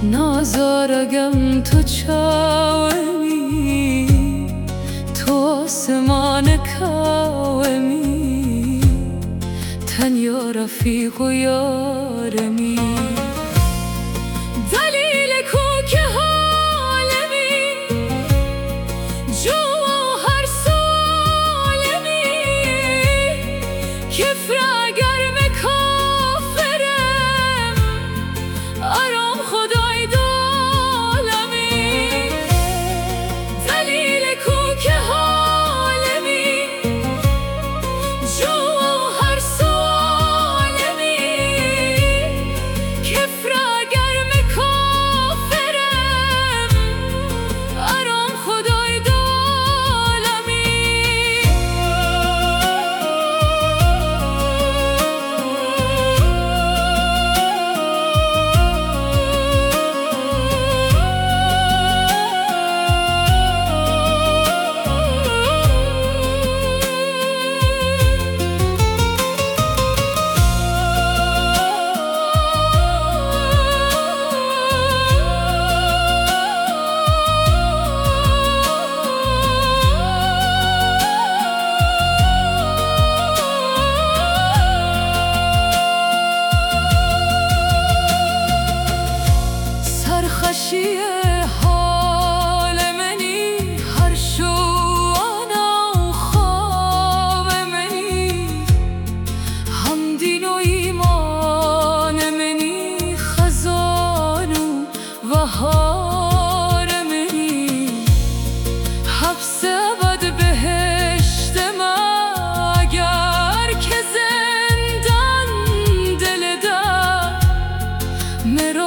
نازارگم تو چاومی، تو آسمان کاومی، تنیا رفیق و یارمی. دلیل کو که حالمی جو هر سالمی، کفر اگر مکافرم آرام خدای دالمی. دلیل کو که حالمی جو هر سالمی، کفر اگر مکافرم آرام خدای دالمی. سرخوشی حال منی هر شو آنا خواب منی، هم دین و ایمان منی خزان و بهار منی. حبس ابد بهشت ما اگر که زندان دل ده